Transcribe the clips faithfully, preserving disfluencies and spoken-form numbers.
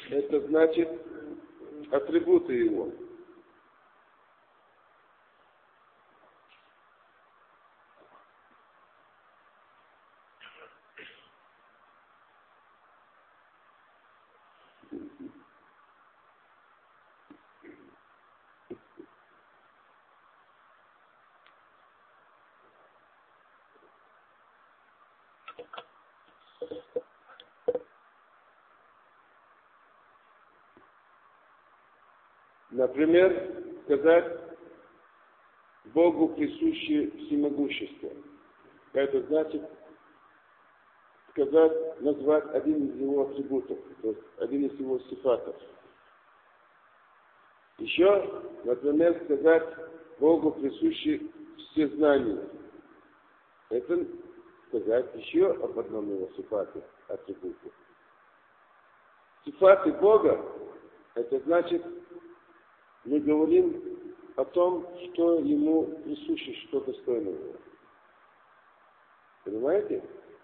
это значит атрибуты его. Например, сказать Богу присуще всемогущество. Это значит сказать, назвать один из его атрибутов, то есть один из его сифатов. Еще, например, сказать Богу присуще всезнание. Это сказать еще об одном его сифате, атрибуте. Сифаты Бога, это значит, мы говорим о том, что ему присуще, что достойно его. Понимаете?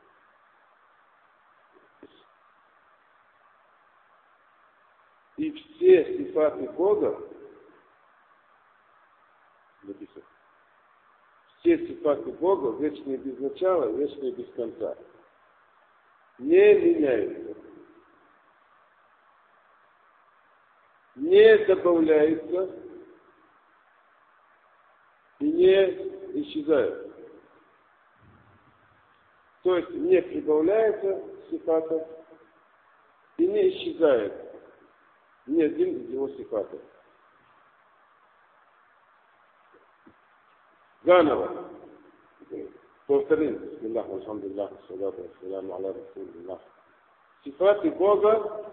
И все сифаты Бога, написано, все сифаты Бога, вечные без начала, вечные без конца, не меняются, не добавляются и не исчезают. То есть не прибавляется сифатов и не исчезает ни один из его сифатов. Заново. Повторим. Бисмиллах, алхамдулиллах, салату вассаляму аля расулиллах. Сифаты Бога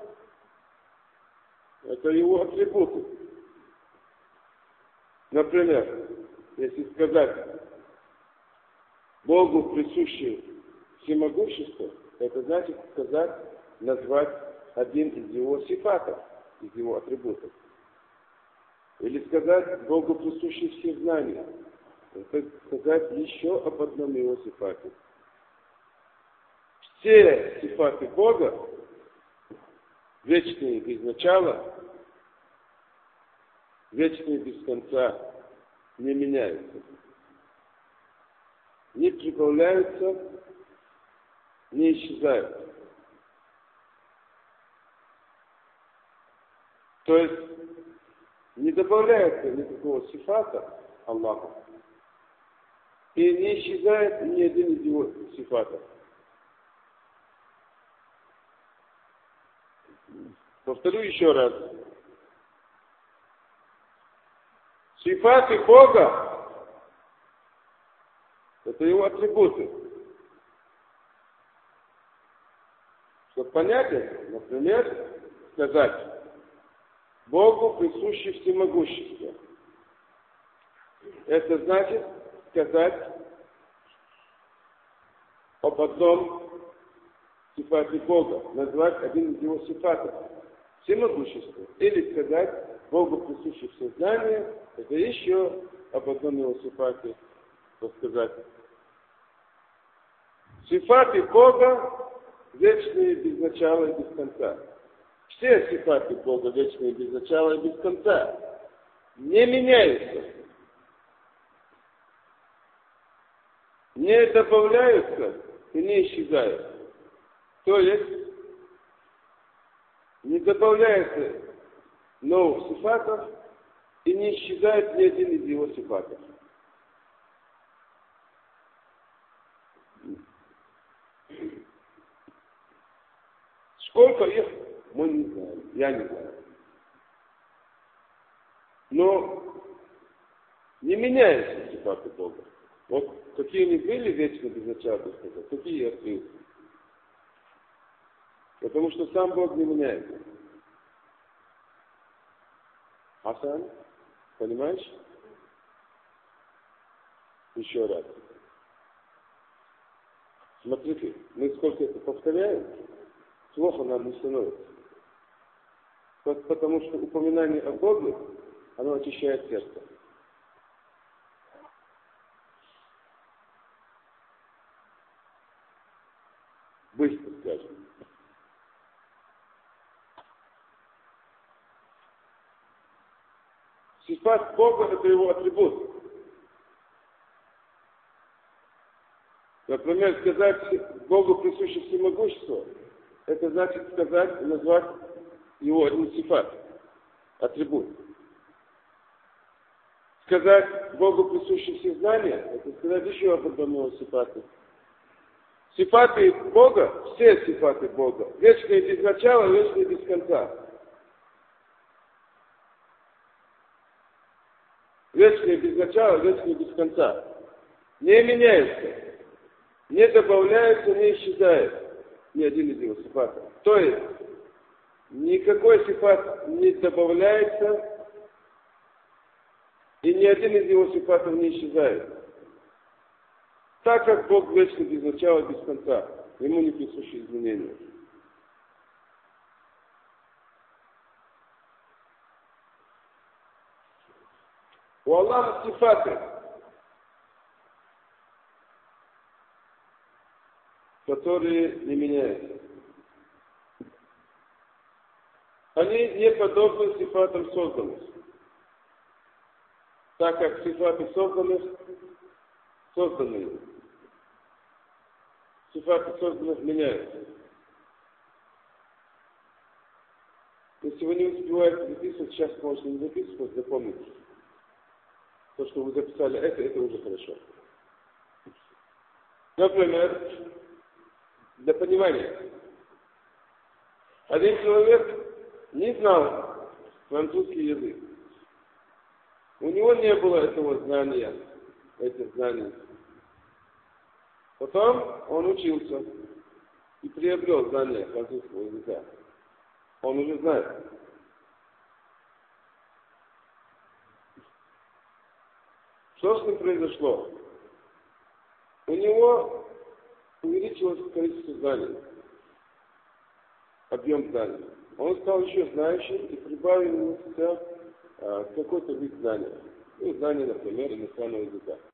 — это его атрибуты. Например, если сказать Богу присуще всемогущество, это значит сказать, назвать один из его сифатов, из его атрибутов. Или сказать Богу присуще все знания. Это сказать еще об одном его сифате. Все сифаты Бога, вечные без начала, вечные без конца, не меняются. Не прибавляются, не исчезают. То есть не добавляется никакого сифата Аллаху, и не исчезает ни один из его сифатов. Повторю еще раз. Сифаты Бога — это его атрибуты. Чтобы понять это, например, сказать Богу присуще всемогущество. Это значит сказать об одном сифате Бога, назвать один из его сифатов. Всемогущество. Или сказать Богу присуще все знания, это еще об одном его сифате, так сказать. Сифаты Бога вечные без начала и без конца. Все сифаты Бога вечные без начала и без конца не меняются, не добавляются и не исчезают. То есть не добавляется новых сифатов и не исчезает ни один из его сифатов. Сколько их, мы не знаем, я не знаю. Но не меняются сифаты Бога. Вот какие они были вечно без начала, так сказать, такие и остаются. Потому что сам Бог не меняется. Асан, понимаешь? Еще раз. Смотрите, мы сколько это повторяем, плохо нам не становится. Потому что упоминание о Боге, оно очищает сердце. Быстро скажем. Сифат Бога – это его атрибут. Например, сказать Богу присуще всемогущество, это значит сказать, назвать его один сифат, атрибут. Сказать Богу присуще всезнание, это сказать еще об одном его сифате. Сифаты Бога, все сифаты Бога, вечные без начала, вечные без конца. Вечные без начала, вечные без конца. Не меняются. Не добавляется, не исчезает ни один из его сифатов. То есть, никакой сифат не добавляется, и ни один из его сифатов не исчезает. Так как Бог вечный без начала, без конца, ему не присущи изменения. У Аллаха сифаты, которые не меняются. Они не подобны сифатам созданных. Так как сифаты созданных, созданные. Сифаты созданных меняются. Если вы не успеваете записывать, сейчас можете не записывать, запомните. То, что вы записали, это, это уже хорошо. Например, для понимания. Один человек не знал французский язык. У него не было этого знания, этих знаний. Потом он учился и приобрел знания французского языка. Он уже знает. Что с ним произошло? У него увеличилось количество знаний, объем знаний. Он стал еще знающим и прибавил ему а, какой-то вид знания. Ну, знания, например, иностранного языка.